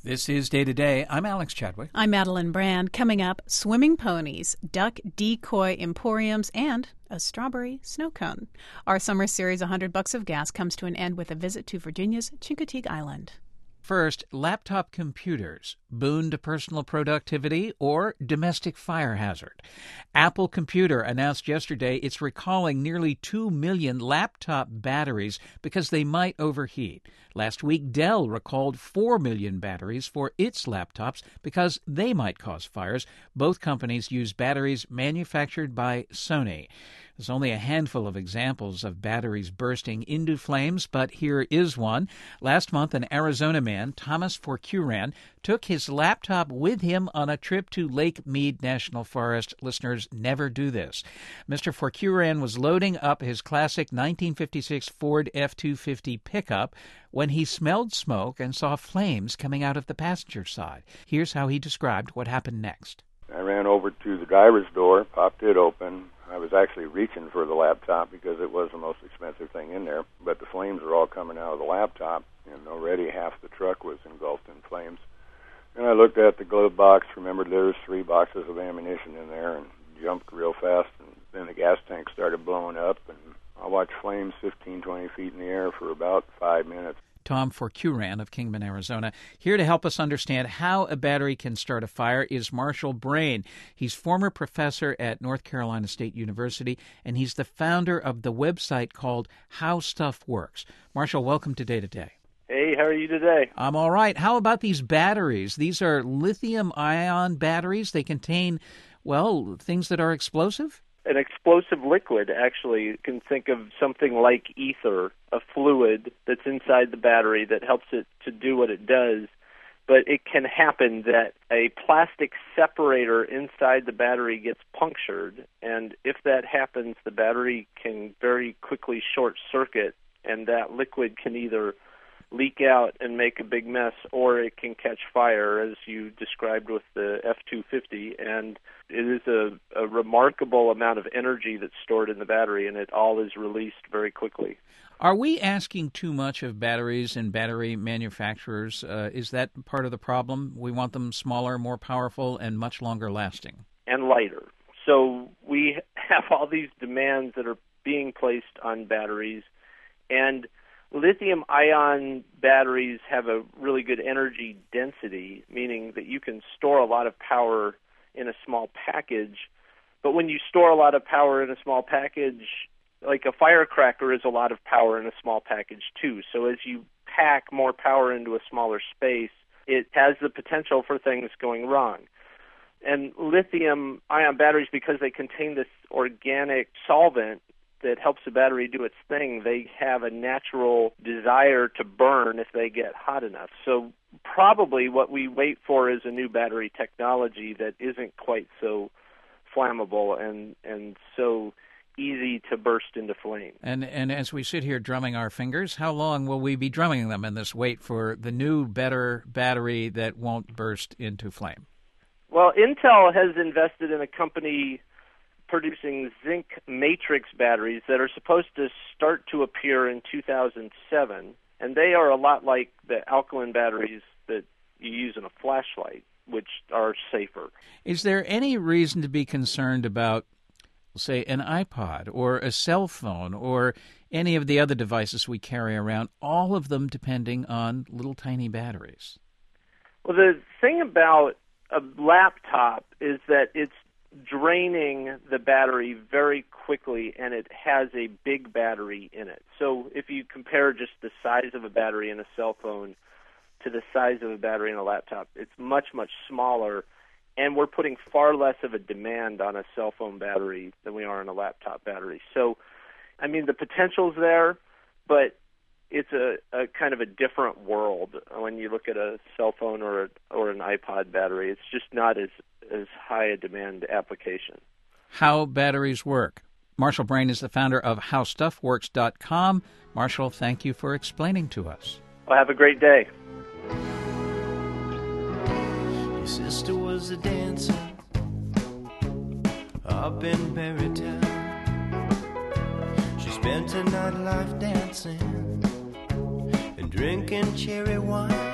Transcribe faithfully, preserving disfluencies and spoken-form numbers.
This is Day to Day. I'm Alex Chadwick. I'm Madeline Brand. Coming up, swimming ponies, duck decoy emporiums, and a strawberry snow cone. Our summer series, one hundred Bucks of Gas, comes to an end with a visit to Virginia's Chincoteague Island. First, laptop computers, boon to personal productivity or domestic fire hazard. Apple Computer announced yesterday it's recalling nearly two million laptop batteries because they might overheat. Last week, Dell recalled four million batteries for its laptops because they might cause fires. Both companies use batteries manufactured by Sony. There's only a handful of examples of batteries bursting into flames, but here is one. Last month, an Arizona man, Thomas Forcuran, took his laptop with him on a trip to Lake Mead National Forest. Listeners, never do this. Mister Forcuran was loading up his classic nineteen fifty-six Ford F two fifty pickup when he smelled smoke and saw flames coming out of the passenger side. Here's how he described what happened next. I ran over to the driver's door, popped it open. I was actually reaching for the laptop because it was the most expensive thing in there, but the flames were all coming out of the laptop, and already half the truck was engulfed in flames. And I looked at the glove box, remembered there was three boxes of ammunition in there, and jumped real fast, and then the gas tank started blowing up, and I watched flames fifteen, twenty feet in the air for about five minutes. Tom Forcuran of Kingman, Arizona. Here to help us understand how a battery can start a fire is Marshall Brain. He's former professor at North Carolina State University, and he's the founder of the website called How Stuff Works. Marshall, welcome to Day to Day. Hey, how are you today? I'm all right. How about these batteries? These are lithium-ion batteries. They contain, well, things that are explosive? An explosive liquid, actually. You can think of something like ether, a fluid that's inside the battery that helps it to do what it does. But it can happen that a plastic separator inside the battery gets punctured, and if that happens, the battery can very quickly short circuit, and that liquid can either leak out and make a big mess, or it can catch fire, as you described with the F two fifty, and it is a, a remarkable amount of energy that's stored in the battery, and it all is released very quickly. Are we asking too much of batteries and battery manufacturers? Uh, is that part of the problem? We want them smaller, more powerful, and much longer lasting. And lighter. So we have all these demands that are being placed on batteries, and lithium-ion batteries have a really good energy density, meaning that you can store a lot of power in a small package. But when you store a lot of power in a small package, like a firecracker is a lot of power in a small package too. So as you pack more power into a smaller space, it has the potential for things going wrong. And lithium-ion batteries, because they contain this organic solvent that helps the battery do its thing, they have a natural desire to burn if they get hot enough. So probably what we wait for is a new battery technology that isn't quite so flammable and, and so easy to burst into flame. And and as we sit here drumming our fingers, how long will we be drumming them in this wait for the new, better battery that won't burst into flame? Well, Intel has invested in a company producing zinc matrix batteries that are supposed to start to appear in two thousand seven, and they are a lot like the alkaline batteries that you use in a flashlight, which are safer. Is there any reason to be concerned about, say, an iPod or a cell phone or any of the other devices we carry around, all of them depending on little tiny batteries? Well, the thing about a laptop is that it's draining the battery very quickly, and it has a big battery in it. So if you compare just the size of a battery in a cell phone to the size of a battery in a laptop, it's much, much smaller, and we're putting far less of a demand on a cell phone battery than we are on a laptop battery. So, I mean, the potential's there, but it's a, a kind of a different world when you look at a cell phone or a, or an iPod battery. It's just not as as high a demand application. How batteries work. Marshall Brain is the founder of how stuff works dot com. Marshall, thank you for explaining to us. Well, have a great day. Your sister was a dancer up in Berrytown. She spent her nightlife dancing and drinking cherry wine.